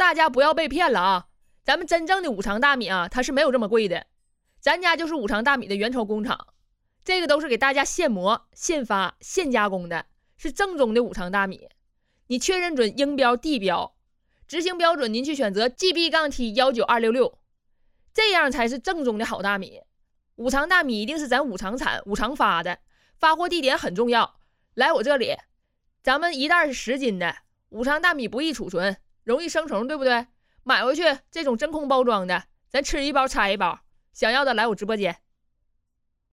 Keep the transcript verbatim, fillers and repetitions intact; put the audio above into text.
大家不要被骗了啊！咱们真正的五常大米啊，它是没有这么贵的。咱家就是五常大米的原抽工厂，这个都是给大家现磨、现发、现加工的，是正宗的五常大米。你确认准英标、地标，执行标准您去选择 G B T 一九二六六，这样才是正宗的好大米。五常大米一定是咱五常产、五常发的，发货地点很重要。来我这里，咱们一袋是十斤的，五常大米不易储存，容易生虫，对不对？买回去这种真空包装的，咱吃一包拆一包。想要的来我直播间。